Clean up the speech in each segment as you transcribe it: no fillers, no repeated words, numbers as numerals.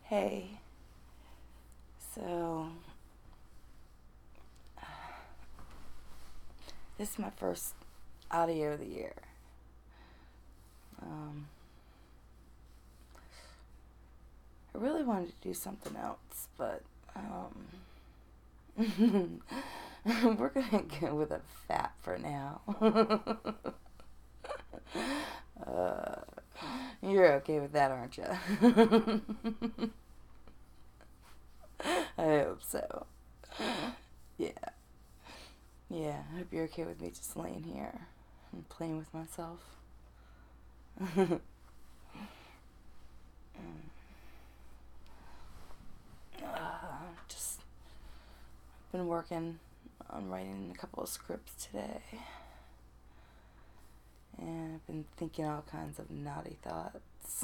Hey, so this is my first audio of the year. I really wanted to do something else, but we're gonna go with a fat for now. uh, you're okay with that, aren't you? I hope so. Yeah. Yeah, I hope you're okay with me just laying here and playing with myself. Just been working on writing a couple of scripts today, and I've been thinking all kinds of naughty thoughts.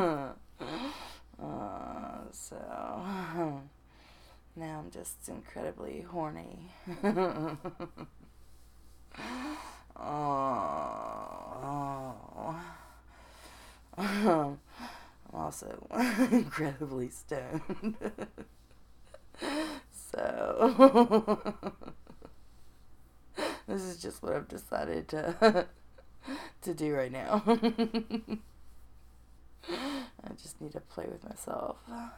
So now I'm just incredibly horny. Oh. I'm also incredibly stoned. So this is just what I've decided to do right now. I just need to play with myself.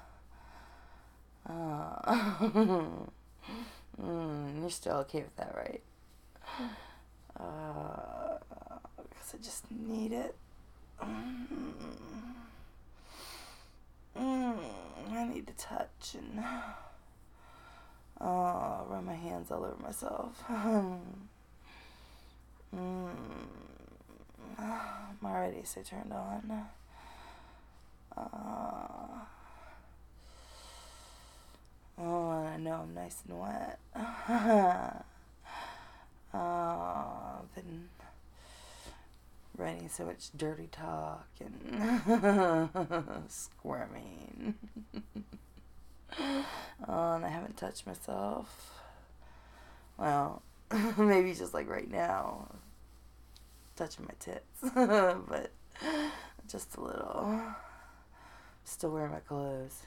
You're still okay with that, right? Because I just need it. I need to touch and run my hands all over myself. I'm already so turned on. And I know I'm nice and wet. I've been writing so much dirty talk and squirming. And I haven't touched myself. Well, maybe just like right now, touching my tits, but just a little. Still wearing my clothes.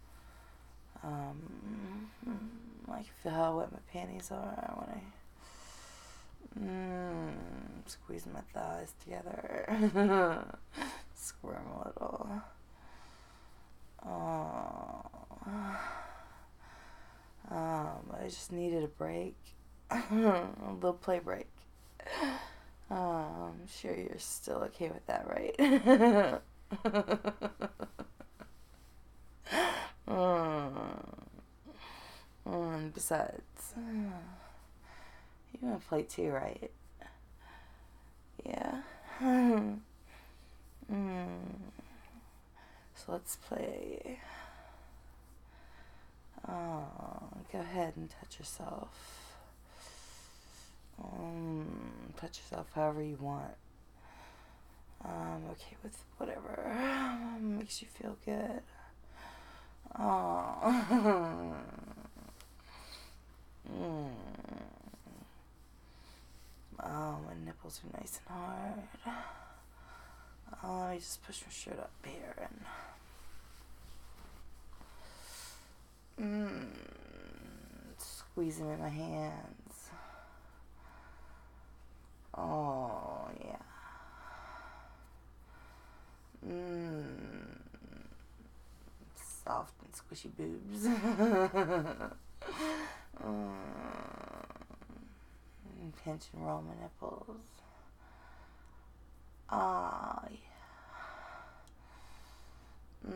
I can feel how wet my panties are when I squeeze my thighs together. Squirm a little. I just needed a break. A little play break. I'm sure you're still okay with that, right? And besides, you want to play too, right? Yeah. So let's play. Go ahead and touch yourself. Touch yourself however you want. I'm okay with whatever makes you feel good. My nipples are nice and hard. Let me just push my shirt up here and squeeze them in my hands. Oh, yeah. Soft and squishy boobs. Pinch and roll my nipples. Ah, yeah.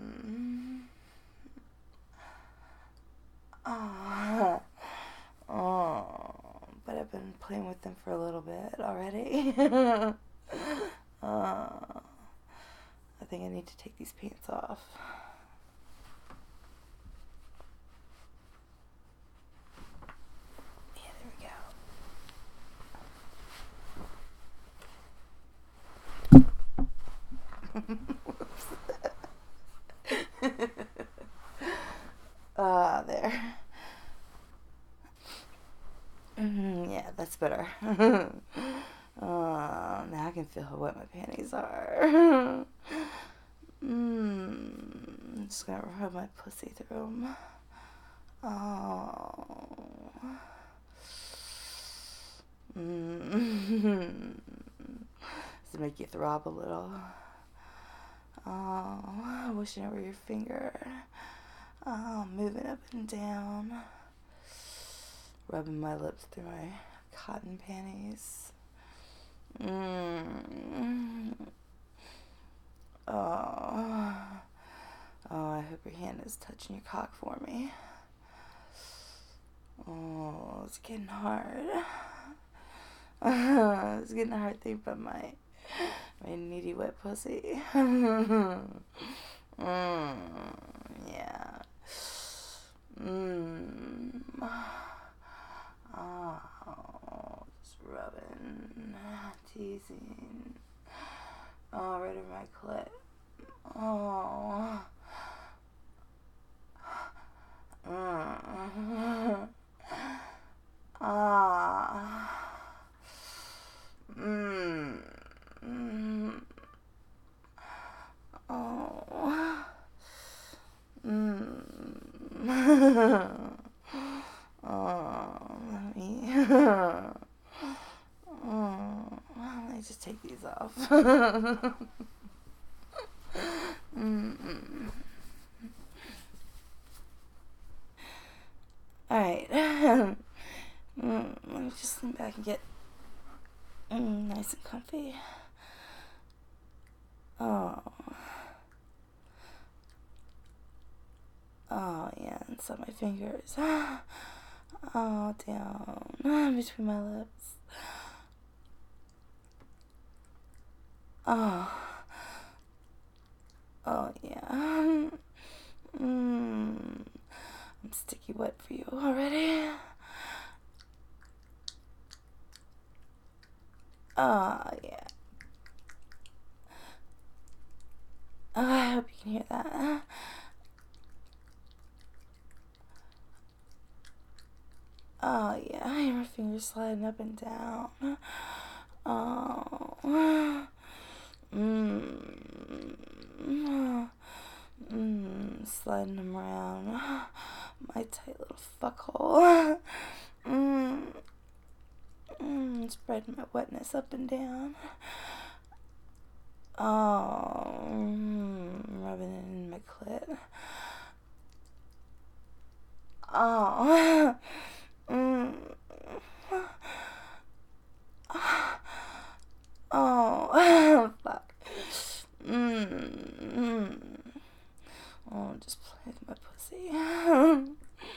But I've been playing with them for a little bit already. I think I need to take these pants off. Yeah, there we go. There. Yeah, that's better. Now I can feel how wet my panties are. just gonna rub my pussy through them. Oh. Does it make you throb a little? Oh, wishing over your finger. Oh, moving up and down. Rubbing my lips through my cotton panties. Oh. Oh, I hope your hand is touching your cock for me. Oh, it's getting hard. It's getting hard to think about my needy wet pussy. Yeah. Oh, just rubbing, teasing. Oh, right over my clit. Oh. Let me just take these off. Alright. Let me just lean back and get nice and comfy. Oh. Oh, yeah, inside my fingers. Oh, down between my lips. Oh. Oh, yeah. I'm sticky wet for you already. Oh, yeah. Oh, I hope you can hear that. Oh, yeah, I hear my fingers sliding up and down. Oh. Sliding them around my tight little fuckhole. Spreading my wetness up and down. Oh, rubbing it in my clit. Oh. Oh, fuck. Oh, just play with my pussy.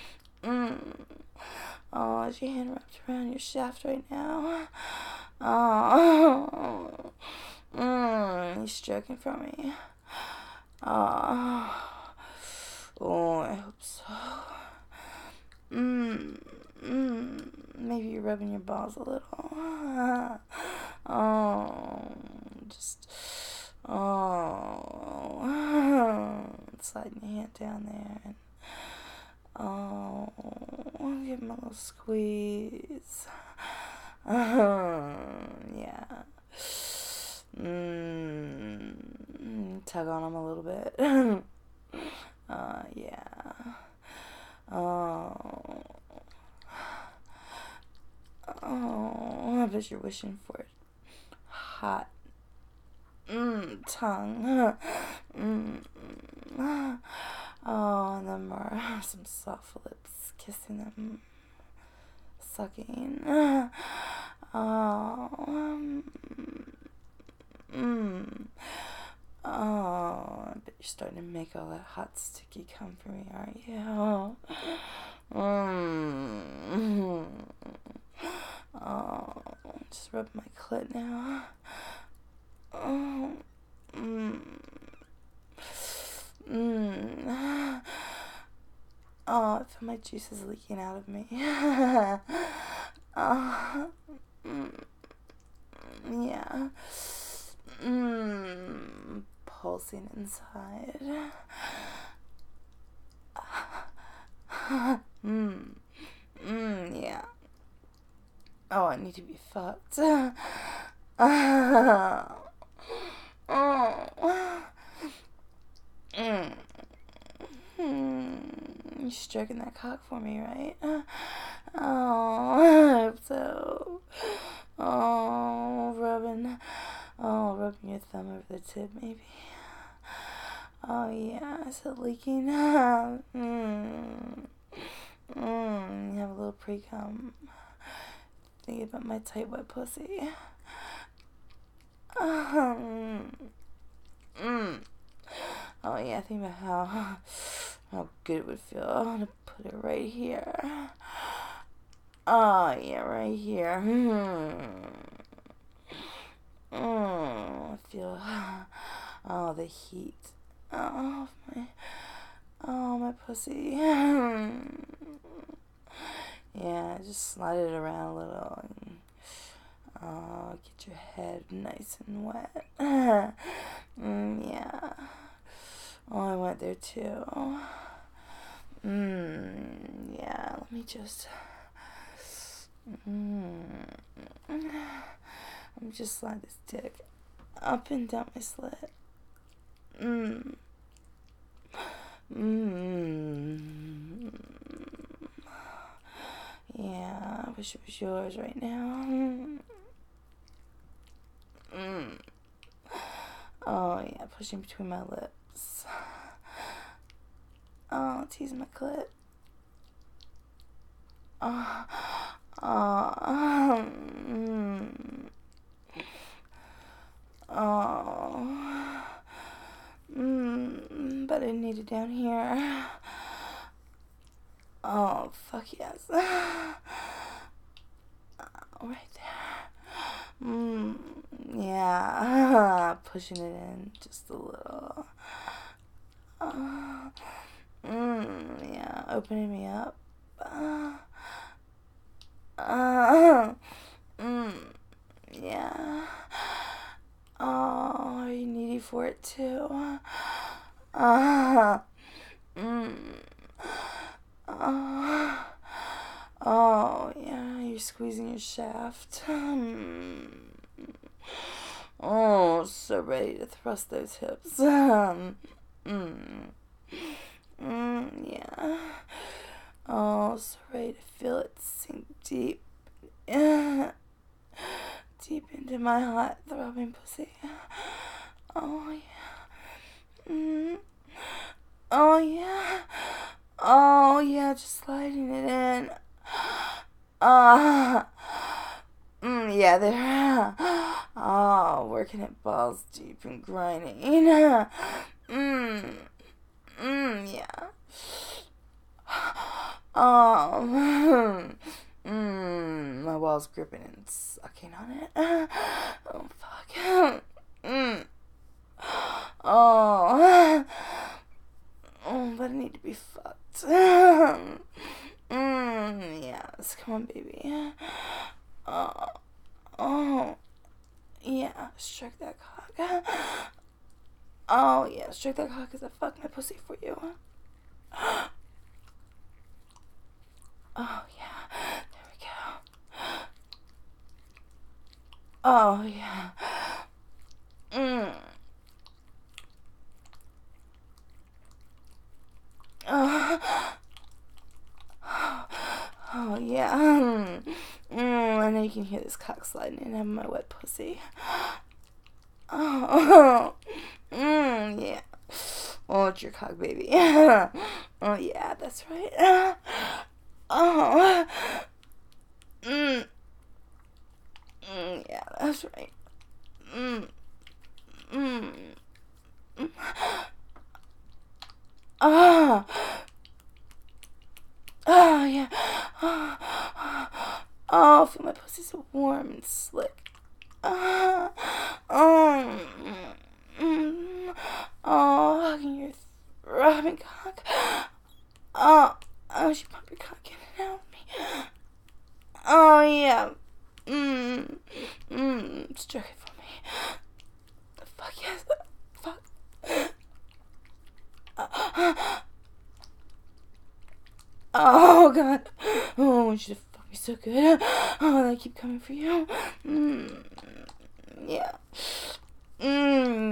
Oh, is your hand wrapped around your shaft right now? Oh. He's stroking for me. Oh. Oh, I hope so. Maybe you're rubbing your balls a little. Oh, just, sliding your hand down there and, give him a little squeeze. Yeah. Tug on him a little bit. Yeah. I bet you're wishing for it. Hot. Tongue. Oh, and then more. Some soft lips. Kissing them. Sucking. Oh, I bet you're starting to make all that hot, sticky cum for me, aren't you? Oh, just rub my clit now. Oh, I feel my juices leaking out of me. Yeah. Pulsing inside. Yeah. Oh, I need to be fucked. You're stroking that cock for me, right? Oh, I hope so. Oh, rubbing your thumb over the tip, maybe. Oh, yeah, is it leaking? You have a little pre-cum. Think about my tight, wet pussy. Oh, yeah, think about how good it would feel. I'm gonna put it right here. Oh, yeah, right here. I feel, the heat. My pussy. Yeah, just slide it around a little and get your head nice and wet. Yeah. Oh, I went there too. Yeah, let me just let me just slide this dick up and down my slit. Yeah, I wish it was yours right now. Oh, yeah, pushing between my lips. Oh, teasing my clit. But I need it down here. Oh, fuck yes. Right there. Yeah. Pushing it in just a little. Yeah, opening me up. Yeah. Oh, are you needy for it too? Oh, yeah, you're squeezing your shaft. Oh, so ready to thrust those hips. Yeah. Oh, so ready to feel it sink deep. Deep into my hot, throbbing pussy. Oh, yeah. Oh, yeah. Oh, yeah, just sliding it in. Yeah, there. Oh, working it balls deep and grinding. Yeah. My balls gripping and sucking on it. Oh, fuck. Oh, but I need to be fucked. Yes, come on, baby. Yeah, stroke that cock. Oh, yeah, stroke that cock as I fuck my pussy for you. Oh, yeah, there we go. Oh, yeah. Oh, yeah. I know you can hear this cock sliding in on my wet pussy. Oh, yeah. Oh, it's your cock, baby. Oh, yeah, that's right. Oh, yeah, that's right. Oh, oh, yeah. Oh, feel my pussy so warm and slick. Oh, hugging your throbbing cock. Oh, she pump your cock in and out of me. Oh, yeah. Stroke it for me. Fuck yes. Fuck. Oh, God. Oh, I want you to fuck me so good. Oh, I keep coming for you. Yeah.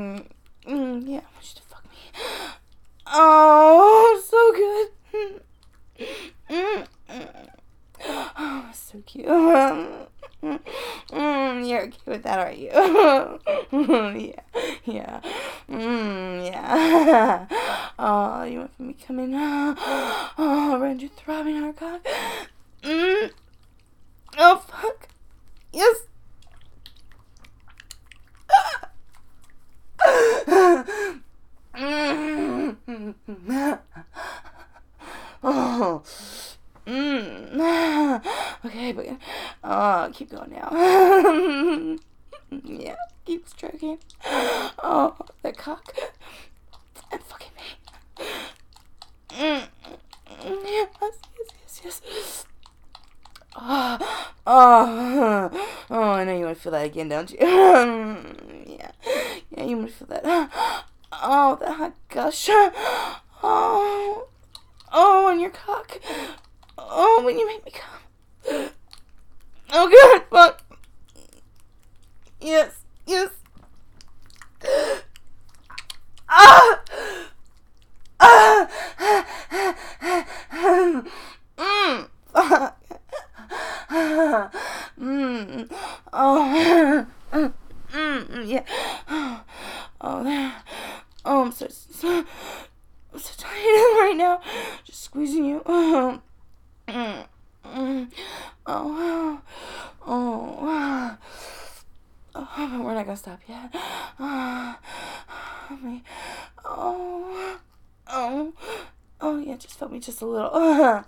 Yeah, I want you to fuck me. Oh, so good. Yeah, yeah, yeah. Oh, you want me to come in? Oh, around your throbbing heart cock. Oh, fuck. Yes. Oh. Okay, but keep going now. Yeah, keep stroking. Oh, that cock. And fucking me. Yes, yes, yes, yes. I know you want to feel that again, don't you? Yeah, you want to feel that. Oh, that hot gush. On your cock. Oh, when you make me come. Oh, God, fuck. Yes, yes. Ah! Ah! Fuck. Oh. Yeah. Oh, there. Oh, I'm so tired right now. Just squeezing you. Oh. Oh. Oh, we're not gonna stop yet. Oh, yeah, just felt me just a little.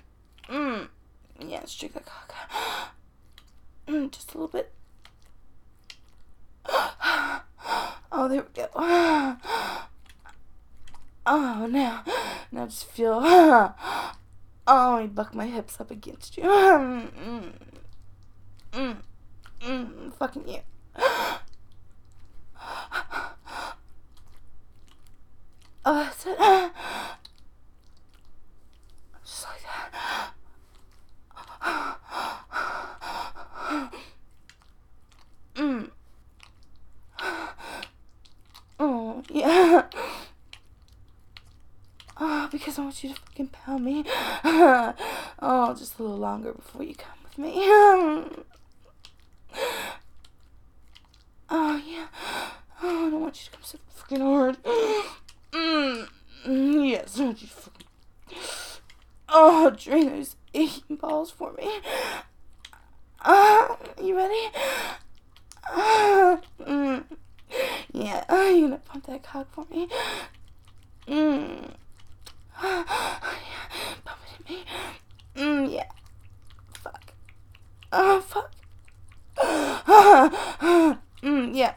Yeah, strike that cock. Just a little bit. Oh, there we go. Oh, now just feel. Oh, you buck my hips up against you. Fucking you. Oh, that's it. Just like that. Oh, yeah. Oh, because I want you to fucking pound me. Oh, just a little longer before you come with me. Oh, yeah. Oh, I don't want you to come so fucking hard. Yes, I want you to fucking... Oh, drain those aching balls for me. You ready? Yeah, you gonna pump that cock for me? Yeah, pump it in me. Yeah. Fuck. Oh, fuck. Yeah.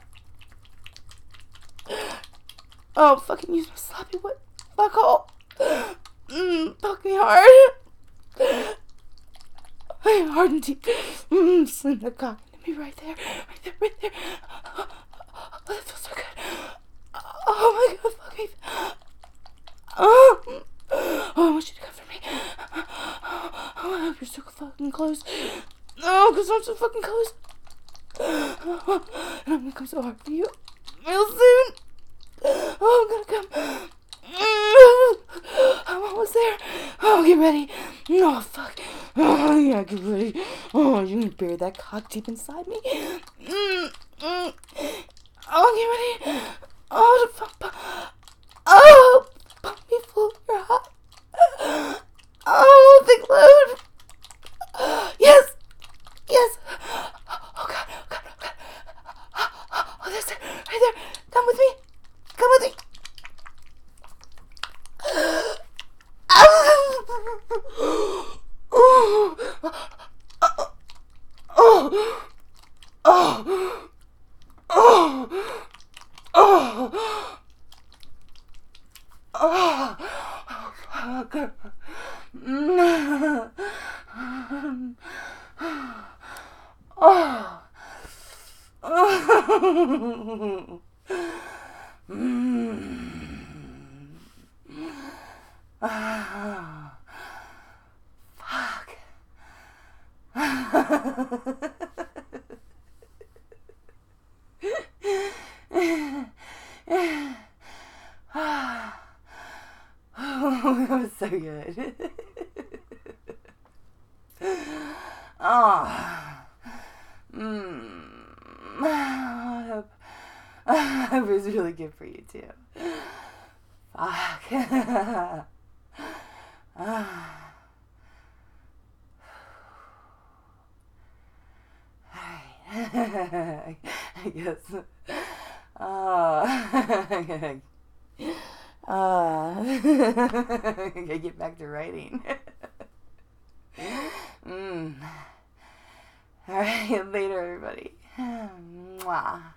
Oh, fucking use my sloppy wet fuckhole. Fuck me hard. Hard and deep. Slam that cock into me right there. Right there. Oh, that feels so good. Oh my God, fuck me. Oh, I want you to come for me. Oh, I hope you're so fucking close. No, because I'm so fucking close. And I'm gonna come so hard for you real soon. Oh, I'm gonna come. I'm almost there. Oh, get ready. Oh, fuck. Oh, yeah, get ready. Oh, you're gonna bury that cock deep inside me. Oh, get ready. Oh, pump me full of your hot. Oh, think load. Yes. Yes. Oh, God. Oh, that's it. Right there. Come with me. Fuck. That was so good. Oh. I hope was really good for you too. Fuck. Alright. I guess. I gotta get back to writing. Alright, later everybody. Mwah.